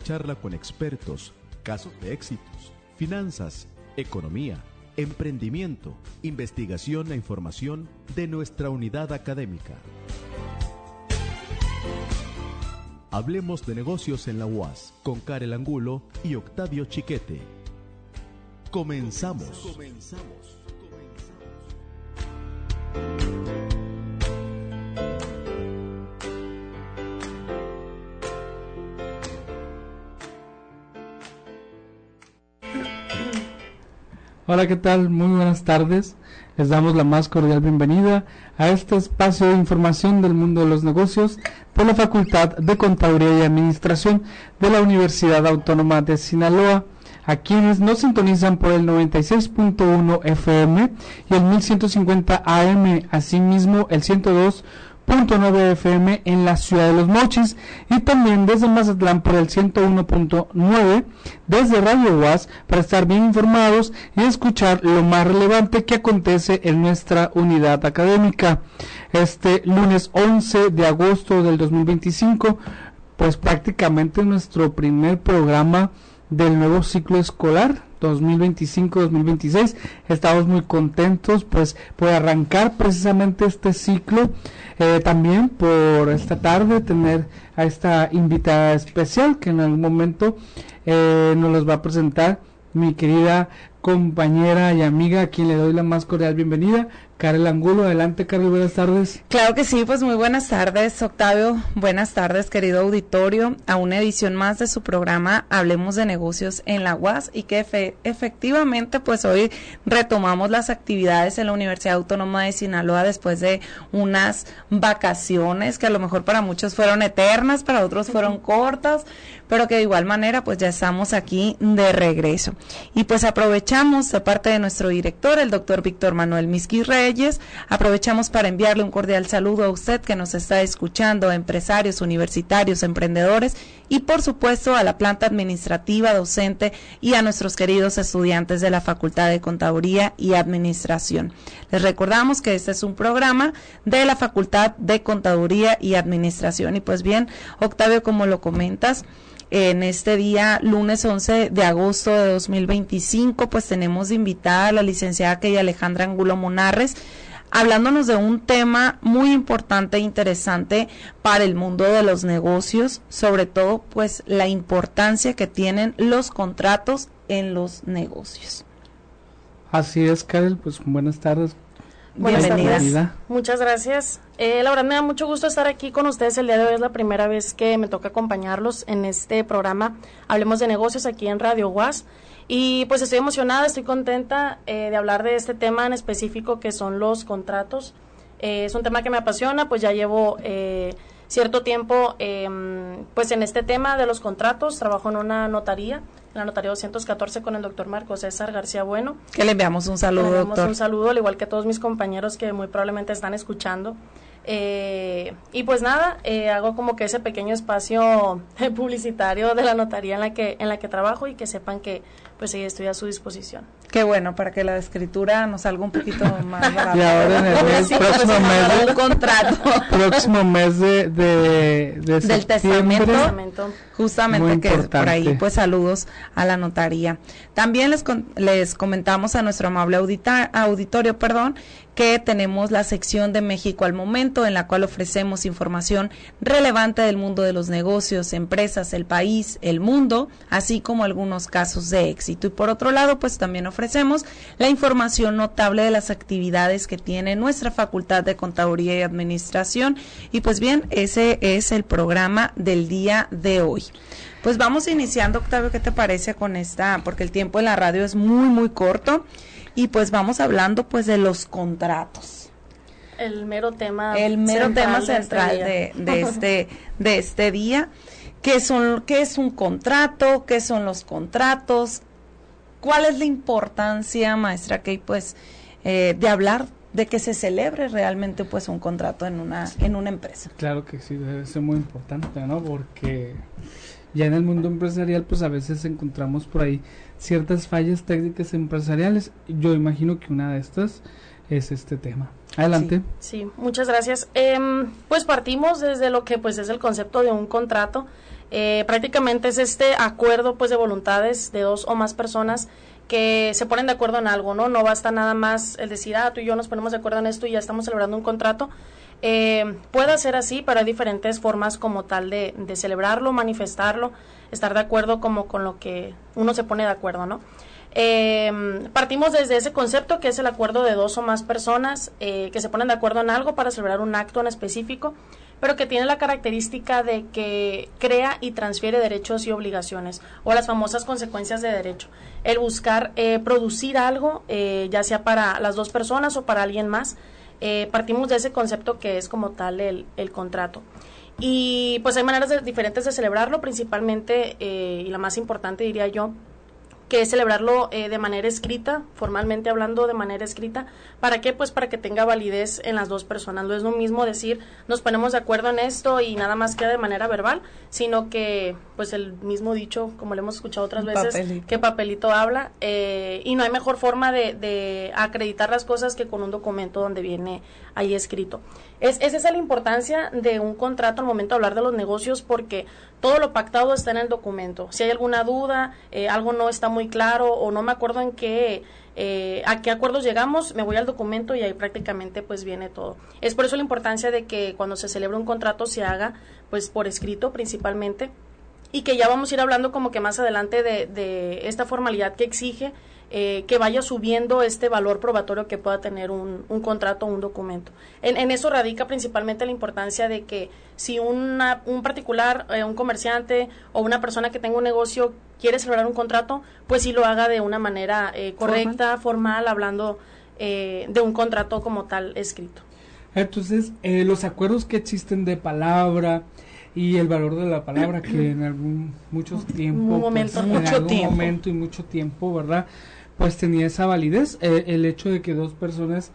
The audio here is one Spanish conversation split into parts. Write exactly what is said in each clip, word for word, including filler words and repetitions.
Charla con expertos, casos de éxitos, finanzas, economía, emprendimiento, investigación e información de nuestra unidad académica. Hablemos de negocios en la U A S con Karel Angulo y Octavio Chiquete. Comenzamos. Comenzamos. Hola, ¿qué tal? Muy buenas tardes. Les damos la más cordial bienvenida a este espacio de información del mundo de los negocios por la Facultad de Contaduría y Administración de la Universidad Autónoma de Sinaloa, a quienes nos sintonizan por el noventa y seis punto uno F M y el mil ciento cincuenta A M, asimismo el ciento dos punto nueve F M en la ciudad de Los Mochis, y también desde Mazatlán por el ciento uno punto nueve desde Radio U A S, para estar bien informados y escuchar lo más relevante que acontece en nuestra unidad académica. Este lunes once de agosto del dos mil veinticinco, pues prácticamente nuestro primer programa del nuevo ciclo escolar dos mil veinticinco dos mil veintiséis. Estamos muy contentos pues por arrancar precisamente este ciclo, eh, también por esta tarde tener a esta invitada especial que en algún momento eh, nos los va a presentar mi querida compañera y amiga, a quien le doy la más cordial bienvenida, Karel Angulo. Adelante, Karel, buenas tardes. Claro que sí, pues muy buenas tardes, Octavio. Buenas tardes, querido auditorio, a una edición más de su programa Hablemos de Negocios en la U A S, y que efe, efectivamente pues hoy retomamos las actividades en la Universidad Autónoma de Sinaloa después de unas vacaciones que a lo mejor para muchos fueron eternas, para otros fueron cortas, pero que de igual manera pues ya estamos aquí de regreso. Y pues aprovechamos de parte de nuestro director, el doctor Víctor Manuel Misquis Reyes, aprovechamos para enviarle un cordial saludo a usted que nos está escuchando, empresarios, universitarios, emprendedores, y por supuesto a la planta administrativa, docente y a nuestros queridos estudiantes de la Facultad de Contaduría y Administración. Les recordamos que este es un programa de la Facultad de Contaduría y Administración. Y pues bien, Octavio, como lo comentas, en este día, lunes once de agosto de dos mil veinticinco, pues tenemos invitada a la licenciada Key Alejandra Angulo Monarres, hablándonos de un tema muy importante e interesante para el mundo de los negocios, sobre todo pues la importancia que tienen los contratos en los negocios. Así es, Karel, pues buenas tardes. Buenas Bienvenida. tardes. Muchas gracias. Eh, la verdad me da mucho gusto estar aquí con ustedes el día de hoy. Es la primera vez que me toca acompañarlos en este programa Hablemos de Negocios aquí en Radio U A S. Y pues estoy emocionada, estoy contenta eh, de hablar de este tema en específico, que son los contratos. Eh, es un tema que me apasiona, pues ya llevo eh, cierto tiempo eh, pues en este tema de los contratos. Trabajo en una notaría, en la notaría doscientos catorce, con el doctor Marco César García Bueno. Que le enviamos un saludo, le enviamos doctor. un saludo, al igual que a todos mis compañeros que muy probablemente están escuchando. Eh, y pues nada, eh, hago como que ese pequeño espacio publicitario de la notaría en la que en la que trabajo, y que sepan que pues sí, estoy a su disposición. Qué bueno, para que la escritura nos salga un poquito más barata. Y ahora en el mes, Sí, próximo pues, mes de, un contrato. próximo mes de, de, de Del septiembre. testamento. Justamente, Muy que por importante. ahí pues saludos a la notaría. También les con, les comentamos a nuestro amable audita, auditorio, perdón, que tenemos la sección de México al Momento, en la cual ofrecemos información relevante del mundo de los negocios, empresas, el país, el mundo, así como algunos casos de éxito. Y por otro lado, pues también ofrecemos la información notable de las actividades que tiene nuestra Facultad de Contaduría y Administración. Y pues bien, ese es el programa del día de hoy. Pues vamos iniciando, Octavio, ¿qué te parece con esta? Porque el tiempo en la radio es muy, muy corto, y pues vamos hablando pues de los contratos. El mero tema El mero central tema de central este de, día. de este de este día. ¿Qué son, qué es un contrato? ¿Qué son los contratos? ¿Cuál es la importancia, maestra Key, pues, eh, de hablar de que se celebre realmente pues un contrato en una en una empresa? Claro que sí, debe ser muy importante, ¿no? Porque ya en el mundo empresarial pues a veces encontramos por ahí ciertas fallas técnicas empresariales. Yo imagino que una de estas es este tema. Adelante. Sí, sí, muchas gracias. Eh, pues partimos desde lo que pues es el concepto de un contrato. Eh, prácticamente es este acuerdo pues de voluntades de dos o más personas que se ponen de acuerdo en algo, ¿no? No basta nada más el decir, ah, tú y yo nos ponemos de acuerdo en esto y ya estamos celebrando un contrato. Eh, puede ser así, pero hay diferentes formas como tal de, de celebrarlo, manifestarlo, estar de acuerdo como con lo que uno se pone de acuerdo, ¿no? Eh, partimos desde ese concepto que es el acuerdo de dos o más personas eh, que se ponen de acuerdo en algo para celebrar un acto en específico, pero que tiene la característica de que crea y transfiere derechos y obligaciones, o las famosas consecuencias de derecho. El buscar eh, producir algo, eh, ya sea para las dos personas o para alguien más, eh, partimos de ese concepto que es como tal el, el contrato. Y pues hay maneras de, diferentes de celebrarlo, principalmente, eh, y la más importante diría yo, que es celebrarlo eh, de manera escrita, formalmente hablando de manera escrita. ¿Para qué? Pues para que tenga validez en las dos personas. No es lo mismo decir, nos ponemos de acuerdo en esto y nada más queda de manera verbal, sino que, pues el mismo dicho, como lo hemos escuchado otras veces, Papelito. que papelito habla, eh, y no hay mejor forma de, de acreditar las cosas que con un documento donde viene ahí escrito. Es, es esa la importancia de un contrato al momento de hablar de los negocios, porque todo lo pactado está en el documento. Si hay alguna duda, eh, algo no está muy claro o no me acuerdo en qué, eh, a qué acuerdos llegamos, me voy al documento y ahí prácticamente pues viene todo. Es por eso la importancia de que cuando se celebre un contrato se haga pues por escrito principalmente, y que ya vamos a ir hablando como que más adelante de, de esta formalidad que exige eh, que vaya subiendo este valor probatorio que pueda tener un, un contrato o un documento. En, en eso radica principalmente la importancia de que si una, un particular, eh, un comerciante o una persona que tenga un negocio quiere celebrar un contrato, pues sí lo haga de una manera eh, correcta, formal, formal hablando eh, de un contrato como tal escrito. Entonces, eh, los acuerdos que existen de palabra y el valor de la palabra que en algún muchos tiempo, un momento, pues, mucho en algún tiempo. momento y mucho tiempo, ¿verdad? Pues tenía esa validez, eh, el hecho de que dos personas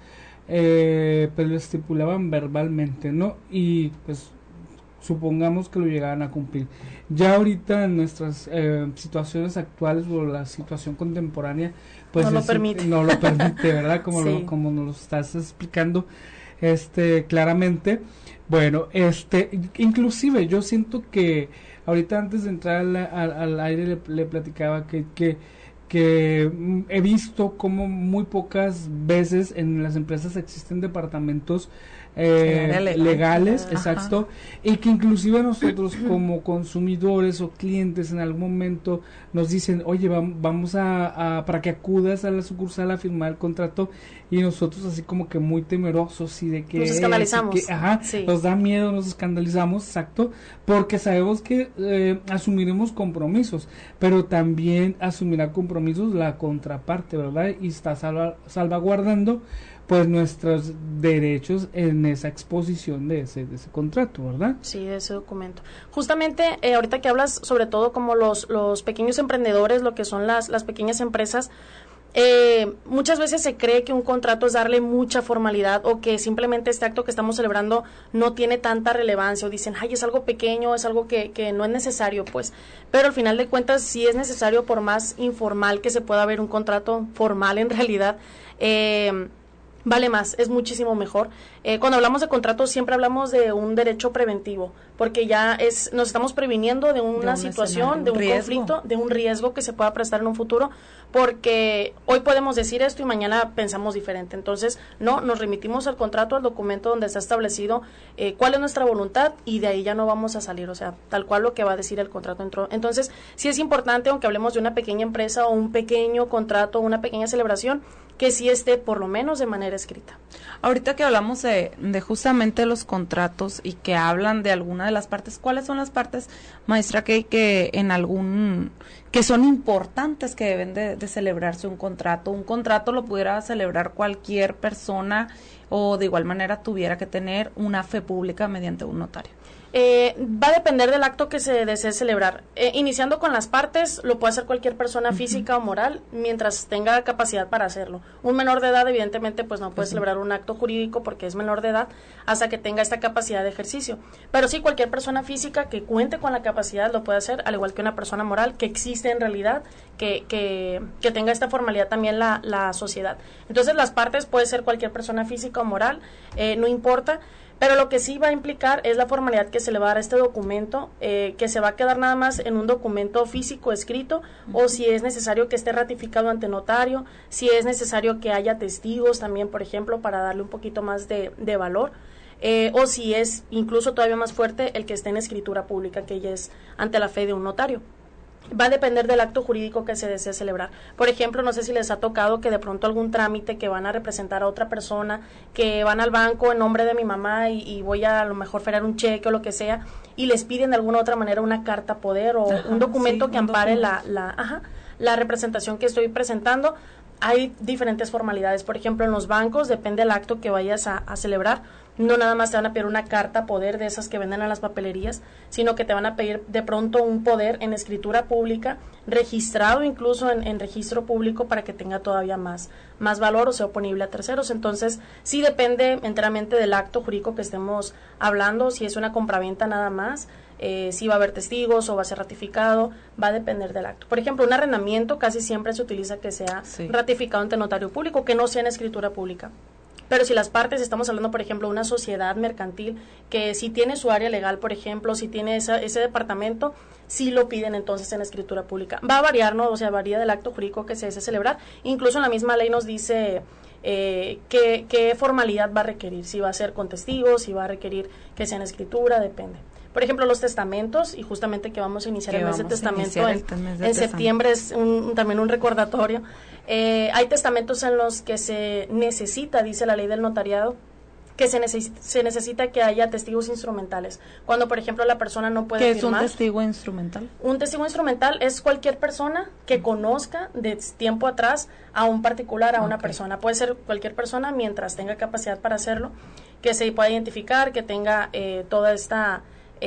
eh, pues lo estipulaban verbalmente, ¿no? Y pues supongamos que lo llegaran a cumplir. Ya ahorita en nuestras eh, situaciones actuales o la situación contemporánea, pues no lo es, permite, no lo permite, ¿verdad? Como sí. lo, como nos lo estás explicando, este, claramente. Bueno, este, inclusive yo siento que ahorita antes de entrar al, al, al aire le, le platicaba que, que que he visto como muy pocas veces en las empresas existen departamentos eh, legal. legales, Ajá. exacto, y que inclusive nosotros como consumidores o clientes en algún momento nos dicen, oye, vam, vamos a, a, para que acudas a la sucursal a firmar el contrato, y nosotros así como que muy temerosos y de que nos escandalizamos, que, ajá, sí. nos da miedo, nos escandalizamos, exacto, porque sabemos que eh, asumiremos compromisos, pero también asumirá compromisos la contraparte, ¿verdad? Y está salva, salvaguardando pues nuestros derechos en esa exposición de ese, de ese contrato, ¿verdad? Sí, de ese documento. Justamente, eh, ahorita que hablas sobre todo como los, los pequeños emprendedores, lo que son las, las pequeñas empresas, eh, muchas veces se cree que un contrato es darle mucha formalidad, o que simplemente este acto que estamos celebrando no tiene tanta relevancia, o dicen, ay, es algo pequeño, es algo que, que no es necesario, pues, pero al final de cuentas sí es necesario, por más informal que se pueda ver un contrato formal en realidad, eh, vale más, es muchísimo mejor. Eh, cuando hablamos de contratos siempre hablamos de un derecho preventivo, porque ya es nos estamos previniendo de una, de una situación, de un riesgo. conflicto, de un riesgo que se pueda prestar en un futuro, porque hoy podemos decir esto y mañana pensamos diferente. Entonces, no, nos remitimos al contrato, al documento donde está establecido eh, cuál es nuestra voluntad, y de ahí ya no vamos a salir, o sea, tal cual lo que va a decir el contrato entró. Entonces, sí es importante, aunque hablemos de una pequeña empresa o un pequeño contrato, una pequeña celebración, que sí esté por lo menos de manera escrita. Ahorita que hablamos de, de justamente los contratos y que hablan de alguna de las partes, ¿cuáles son las partes, maestra, que, que en algún, que son importantes que deben de, de celebrarse un contrato? Un contrato lo pudiera celebrar cualquier persona, o de igual manera tuviera que tener una fe pública mediante un notario. Eh, va a depender del acto que se desee celebrar. Eh, iniciando con las partes, lo puede hacer cualquier persona física uh-huh. o moral, mientras tenga capacidad para hacerlo. Un menor de edad, evidentemente, pues no puede uh-huh. celebrar un acto jurídico porque es menor de edad, hasta que tenga esta capacidad de ejercicio. Pero sí, cualquier persona física que cuente con la capacidad lo puede hacer, al igual que una persona moral que existe en realidad, que, que, que tenga esta formalidad también la, la sociedad. Entonces, las partes puede ser cualquier persona física o moral, eh, no importa. Pero lo que sí va a implicar es la formalidad que se le va a dar a este documento, eh, que se va a quedar nada más en un documento físico escrito, uh-huh. o si es necesario que esté ratificado ante notario, si es necesario que haya testigos también, por ejemplo, para darle un poquito más de, de valor, eh, o si es incluso todavía más fuerte el que esté en escritura pública, que ya es ante la fe de un notario. Va a depender del acto jurídico que se desee celebrar. Por ejemplo, no sé si les ha tocado que de pronto algún trámite que van a representar a otra persona, que van al banco en nombre de mi mamá y, y voy a a lo mejor feriar un cheque o lo que sea, y les piden de alguna otra manera una carta poder o ajá, un documento sí, que un ampare documento. la, la, ajá, la representación que estoy presentando. Hay diferentes formalidades. Por ejemplo, en los bancos, depende del acto que vayas a, a celebrar, no nada más te van a pedir una carta poder de esas que venden a las papelerías, sino que te van a pedir de pronto un poder en escritura pública, registrado incluso en, en registro público para que tenga todavía más, más valor o sea oponible a terceros. Entonces, sí depende enteramente del acto jurídico que estemos hablando, si es una compraventa nada más, eh, si va a haber testigos o va a ser ratificado, va a depender del acto. Por ejemplo, un arrendamiento casi siempre se utiliza que sea sí. ratificado ante notario público, que no sea en escritura pública. Pero si las partes, estamos hablando, por ejemplo, de una sociedad mercantil que si tiene su área legal, por ejemplo, si tiene esa, ese departamento, sí lo piden entonces en escritura pública. Va a variar, ¿no? O sea, varía del acto jurídico que se desee celebrar. Incluso en la misma ley nos dice eh, qué, qué formalidad va a requerir, si va a ser con testigos, si va a requerir que sea en escritura, depende. Por ejemplo, los testamentos, y justamente que vamos a iniciar el mes de testamento en, en de septiembre, es un, también un recordatorio. Eh, hay testamentos en los que se necesita, dice la ley del notariado, que se, neces se necesita que haya testigos instrumentales. Cuando, por ejemplo, la persona no puede ¿Qué firmar. ¿Qué es un testigo instrumental? Un testigo instrumental es cualquier persona que conozca de tiempo atrás a un particular, a okay. una persona. Puede ser cualquier persona mientras tenga capacidad para hacerlo, que se pueda identificar, que tenga eh, toda esta...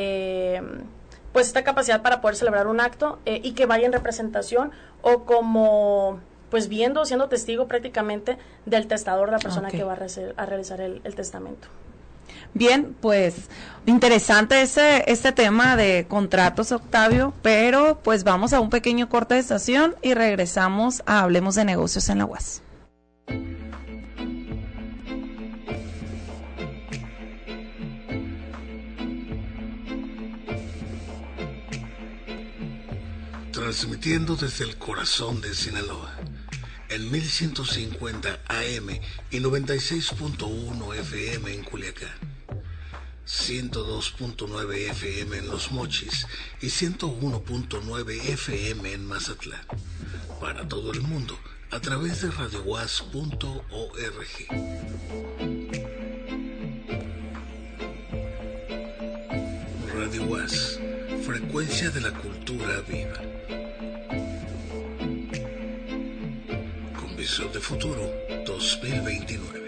Eh, pues esta capacidad para poder celebrar un acto eh, y que vaya en representación o como pues viendo, siendo testigo prácticamente del testador, la persona okay. que va a, recer, a realizar el, el testamento. Bien, pues interesante ese este tema de contratos, Octavio, pero pues vamos a un pequeño corte de estación y regresamos a Hablemos de Negocios en la U A S. Transmitiendo desde el corazón de Sinaloa, en mil ciento cincuenta A M y noventa y seis punto uno F M en Culiacán, ciento dos punto nueve F M en Los Mochis y ciento uno punto nueve F M en Mazatlán, para todo el mundo a través de radio u a s punto org. Radio U A S, frecuencia de la cultura viva. Con visión de futuro dos mil veintinueve.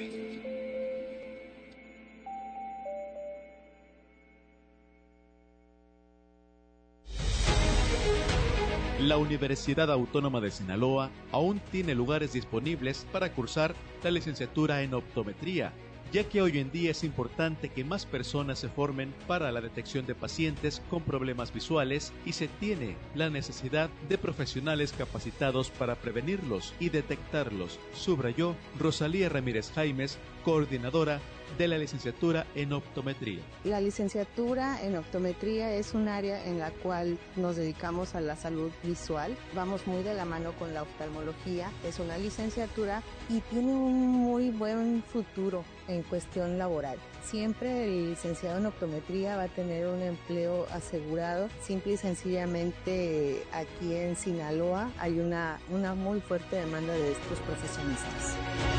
La Universidad Autónoma de Sinaloa aún tiene lugares disponibles para cursar la licenciatura en optometría, ya que hoy en día es importante que más personas se formen para la detección de pacientes con problemas visuales y se tiene la necesidad de profesionales capacitados para prevenirlos y detectarlos, subrayó Rosalía Ramírez Jaimes, coordinadora de la licenciatura en optometría. La licenciatura en optometría es un área en la cual nos dedicamos a la salud visual. Vamos muy de la mano con la oftalmología. Es una licenciatura y tiene un muy buen futuro en cuestión laboral. Siempre el licenciado en optometría va a tener un empleo asegurado. Simple y sencillamente aquí en Sinaloa hay una, una muy fuerte demanda de estos profesionistas.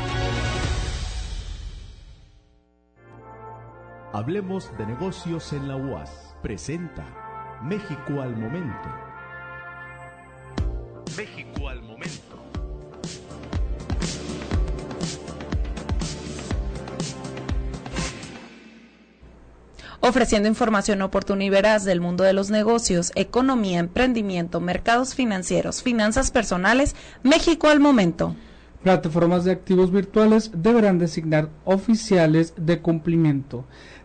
Hablemos de negocios en la U A S. Presenta México al momento. México al momento. Ofreciendo información oportuna y veraz del mundo de los negocios, economía, emprendimiento, mercados financieros, finanzas personales, México al momento. Plataformas de activos virtuales deberán designar oficiales de cumplimiento.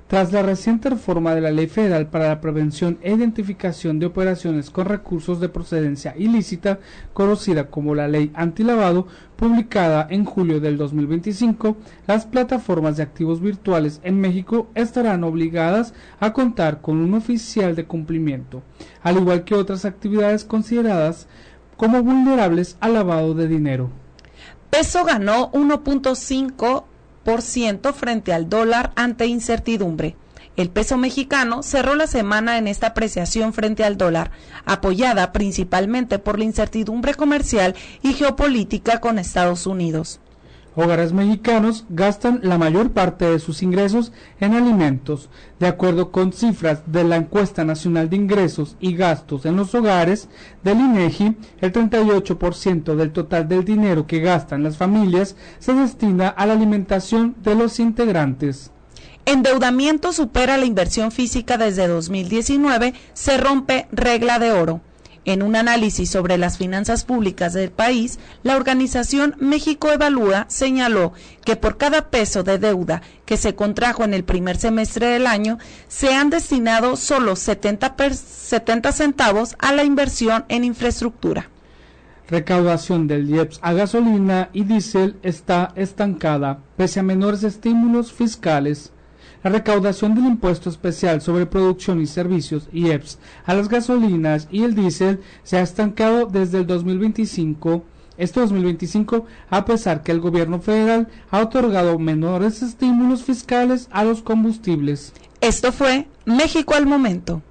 Tras la reciente reforma de la Ley Federal para la Prevención e Identificación de Operaciones con Recursos de Procedencia Ilícita, conocida como la Ley Antilavado, publicada en julio del dos mil veinticinco, las plataformas de activos virtuales en México estarán obligadas a contar con un oficial de cumplimiento, al igual que otras actividades consideradas como vulnerables al lavado de dinero. Peso ganó uno punto cinco por ciento frente al dólar ante incertidumbre. El peso mexicano cerró la semana en esta apreciación frente al dólar, apoyada principalmente por la incertidumbre comercial y geopolítica con Estados Unidos. Hogares mexicanos gastan la mayor parte de sus ingresos en alimentos. De acuerdo con cifras de la Encuesta Nacional de Ingresos y Gastos en los Hogares del INEGI, el treinta y ocho por ciento del total del dinero que gastan las familias se destina a la alimentación de los integrantes. Endeudamiento supera la inversión física desde dos mil diecinueve, se rompe regla de oro. En un análisis sobre las finanzas públicas del país, la organización México Evalúa señaló que por cada peso de deuda que se contrajo en el primer semestre del año, se han destinado solo setenta centavos a la inversión en infraestructura. Recaudación del I E P S a gasolina y diésel está estancada, pese a menores estímulos fiscales. La recaudación del impuesto especial sobre producción y servicios I E P S a las gasolinas y el diésel se ha estancado desde el dos mil veinticinco, este dos mil veinticinco, a pesar que el gobierno federal ha otorgado menores estímulos fiscales a los combustibles. Esto fue México al Momento.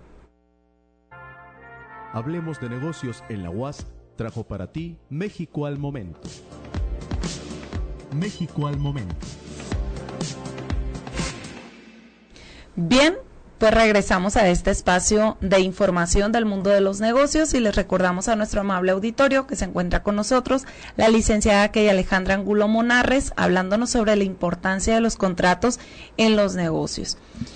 Hablemos de negocios en la U A S trajo para ti México al Momento. México al Momento. Bien, pues regresamos a este espacio de información del mundo de los negocios y les recordamos a nuestro amable auditorio que se encuentra con nosotros la licenciada Key Alejandra Angulo Monarres, hablándonos sobre la importancia de los contratos en los negocios.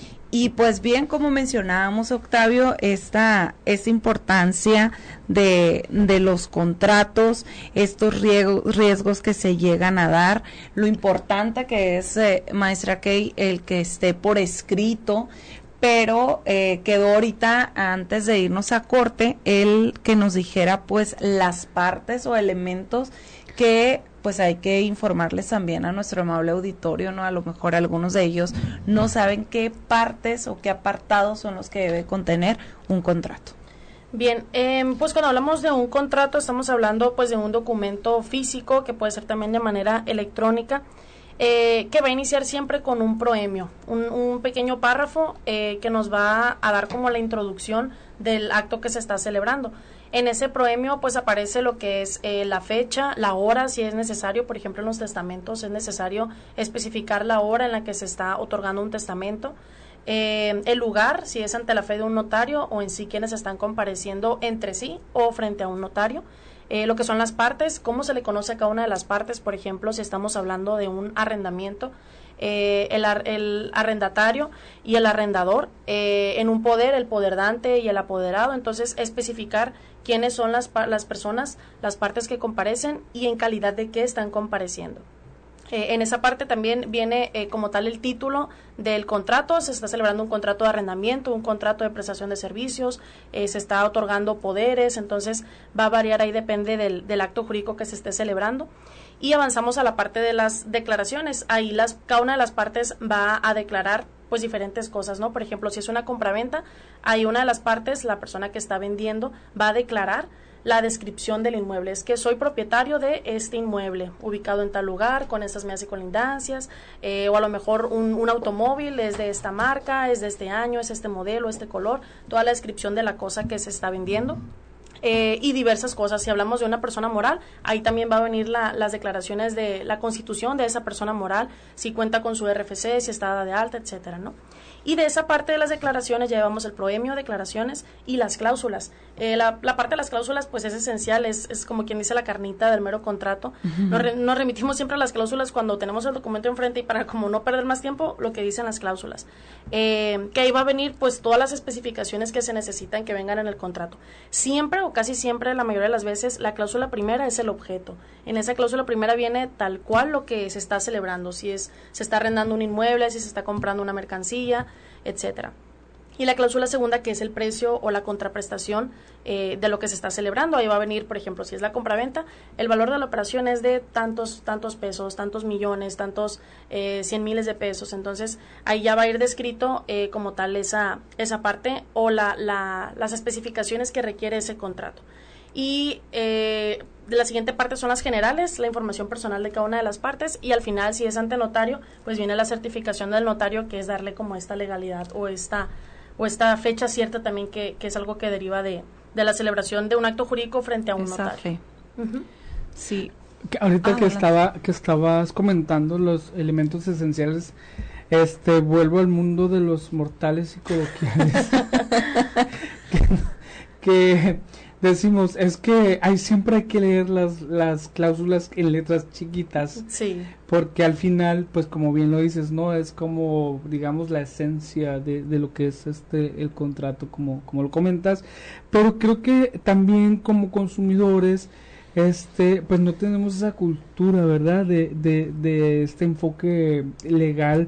Y pues bien, como mencionábamos, Octavio, esta, esta importancia de, de los contratos, estos riesgos, riesgos que se llegan a dar, lo importante que es, eh, maestra Key, el que esté por escrito, pero eh, quedó ahorita, antes de irnos a corte, el que nos dijera pues las partes o elementos que pues hay que informarles también a nuestro amable auditorio, ¿no? A lo mejor algunos de ellos no saben qué partes o qué apartados son los que debe contener un contrato. Bien, eh, pues cuando hablamos de un contrato estamos hablando pues de un documento físico que puede ser también de manera electrónica, eh, que va a iniciar siempre con un proemio, un, un pequeño párrafo eh, que nos va a dar como la introducción del acto que se está celebrando. En ese proemio pues aparece lo que es eh, la fecha, la hora, si es necesario. Por ejemplo, en los testamentos es necesario especificar la hora en la que se está otorgando un testamento, eh, el lugar, si es ante la fe de un notario o en sí quienes están compareciendo entre sí o frente a un notario, eh, lo que son las partes, cómo se le conoce a cada una de las partes. Por ejemplo, si estamos hablando de un arrendamiento, Eh, el, ar, el arrendatario y el arrendador, eh, en un poder, el poderdante y el apoderado. Entonces, especificar quiénes son las, las personas, las partes que comparecen y en calidad de qué están compareciendo. Eh, en esa parte también viene eh, como tal el título del contrato. Se está celebrando un contrato de arrendamiento, un contrato de prestación de servicios, eh, se está otorgando poderes, entonces va a variar ahí, depende del, del acto jurídico que se esté celebrando. Y avanzamos a la parte de las declaraciones. Ahí las, cada una de las partes va a declarar pues diferentes cosas, ¿no? Por ejemplo, si es una compraventa, hay una de las partes, la persona que está vendiendo, va a declarar la descripción del inmueble. Es que soy propietario de este inmueble, ubicado en tal lugar, con estas medidas y colindancias, eh, o a lo mejor un, un automóvil es de esta marca, es de este año, es este modelo, este color, toda la descripción de la cosa que se está vendiendo. Eh, y diversas cosas. Si hablamos de una persona moral, ahí también va a venir la, las declaraciones de la constitución de esa persona moral, si cuenta con su R F C, si está dada de alta, etcétera, ¿no? Y de esa parte de las declaraciones ya llevamos el proemio, declaraciones y las cláusulas. Eh, la, la parte de las cláusulas pues es esencial, es, es como quien dice la carnita del mero contrato. Uh-huh. Nos, re, nos remitimos siempre a las cláusulas cuando tenemos el documento enfrente y para como no perder más tiempo, lo que dicen las cláusulas. Eh, que ahí va a venir pues todas las especificaciones que se necesitan que vengan en el contrato. Siempre o casi siempre, la mayoría de las veces, la cláusula primera es el objeto. En esa cláusula primera viene tal cual lo que se está celebrando, si es se está arrendando un inmueble, si se está comprando una mercancía, etcétera. Y la cláusula segunda, que es el precio o la contraprestación eh, de lo que se está celebrando. Ahí va a venir, por ejemplo, si es la compraventa, el valor de la operación es de tantos tantos pesos, tantos millones, tantos eh, cien miles de pesos. Entonces, ahí ya va a ir descrito eh, como tal esa esa parte o la, la, las especificaciones que requiere ese contrato. Y eh, la siguiente parte son las generales, la información personal de cada una de las partes, y al final, si es ante notario, pues viene la certificación del notario, que es darle como esta legalidad o esta o esta fecha cierta también, que, que es algo que deriva de, de la celebración de un acto jurídico frente a un Esa notario. fe. Uh-huh. Sí. Que ahorita Ah, que hola. estaba que estabas comentando los elementos esenciales, este vuelvo al mundo de los mortales y coloquiales. que, que decimos, es que hay siempre hay que leer las las cláusulas en letras chiquitas, Sí. porque al final, pues como bien lo dices, no es como, digamos, la esencia de, de lo que es este el contrato, como como lo comentas, pero creo que también como consumidores, este pues no tenemos esa cultura, ¿verdad?, de de, de este enfoque legal,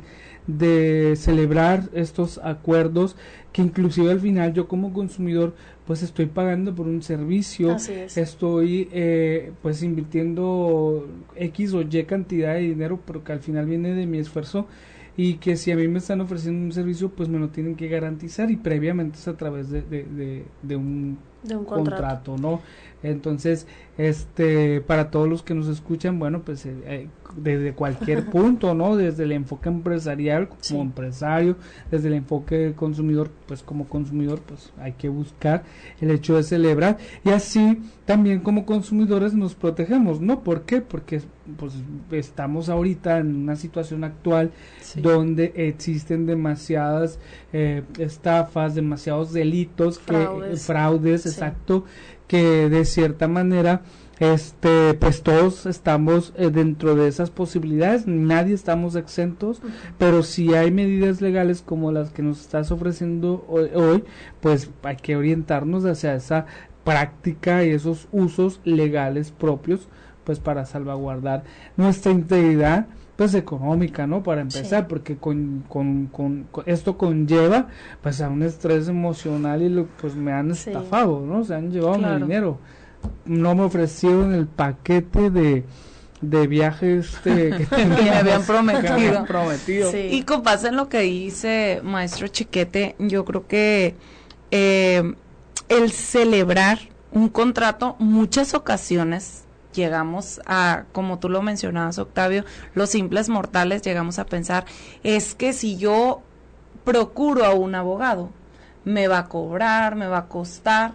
de celebrar estos acuerdos, que inclusive al final yo como consumidor pues estoy pagando por un servicio, Así es. estoy eh, pues invirtiendo X o Y cantidad de dinero, pero que al final viene de mi esfuerzo, y que si a mí me están ofreciendo un servicio, pues me lo tienen que garantizar, y previamente es a través de, de, de, de un, De un contrato. contrato, ¿no? Entonces, este, para todos los que nos escuchan, bueno, pues eh, eh, desde cualquier punto, ¿no? Desde el enfoque empresarial como Sí. empresario, desde el enfoque consumidor, pues como consumidor, pues hay que buscar el hecho de celebrar, y así también como consumidores nos protegemos, ¿no? ¿Por qué? Porque pues estamos ahorita en una situación actual Sí. donde existen demasiadas eh, estafas, demasiados delitos, Fraudes. que eh, fraudes, Sí. exacto, que de cierta manera este pues todos estamos eh, dentro de esas posibilidades, nadie estamos exentos, Uh-huh. pero si hay medidas legales como las que nos estás ofreciendo hoy, hoy, pues hay que orientarnos hacia esa práctica y esos usos legales propios, pues para salvaguardar nuestra integridad pues económica, ¿no? Para empezar, Sí. porque con, con, con, con esto conlleva pues a un estrés emocional, y lo, pues me han Sí. estafado, ¿no? Se han llevado Claro. mi dinero, no me ofrecieron el paquete de de viajes este, que, Que me habían prometido. que me habían prometido. Sí. Y con base en lo que dice maestro Chiquete, yo creo que eh, el celebrar un contrato, muchas ocasiones llegamos a, como tú lo mencionabas, Octavio, los simples mortales llegamos a pensar, es que si yo procuro a un abogado, me va a cobrar, me va a costar.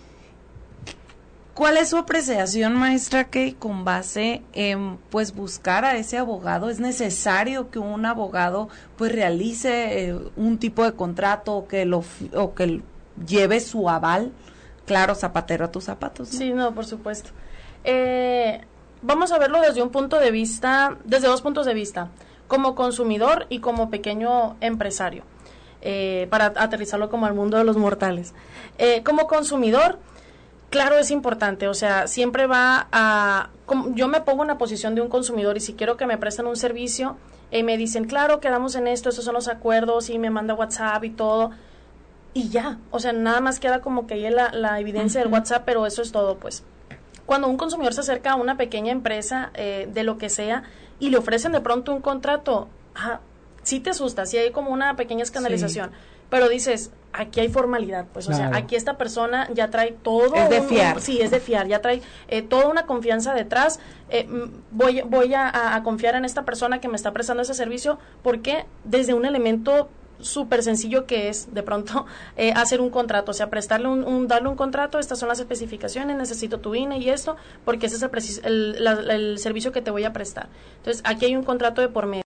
¿Cuál es su apreciación, maestra, que con base en pues buscar a ese abogado es necesario que un abogado pues realice eh, un tipo de contrato, o que lo fi- o que lleve su aval? Claro, zapatero a tus zapatos, ¿no? Sí, no, por supuesto. Eh, vamos a verlo desde un punto de vista, desde dos puntos de vista, como consumidor y como pequeño empresario, eh, para aterrizarlo como al mundo de los mortales. Eh, como consumidor, claro, es importante, o sea, siempre va a... como yo me pongo en la posición de un consumidor, y si quiero que me presten un servicio, y eh, me dicen, claro, quedamos en esto, estos son los acuerdos, y me manda WhatsApp y todo, y ya, o sea, nada más queda como que ahí la, la evidencia Ujú. del WhatsApp, pero eso es todo, pues. Cuando un consumidor se acerca a una pequeña empresa, eh, de lo que sea, y le ofrecen de pronto un contrato, ah, sí te asusta, sí hay como una pequeña escandalización, pero dices, aquí hay formalidad, pues, o Claro. sea, aquí esta persona ya trae todo. Es de un- fiar. un- sí, es de fiar, ya trae eh, toda una confianza detrás. Eh, mm, voy voy a, a- a confiar en esta persona que me está prestando ese servicio, porque desde un elemento súper sencillo que es de pronto eh, hacer un contrato, o sea, prestarle un, un darle un contrato, estas son las especificaciones, necesito tu I N E y esto, porque ese es el, precis- el, la- el servicio que te voy a prestar. Entonces, aquí hay un contrato de por medio.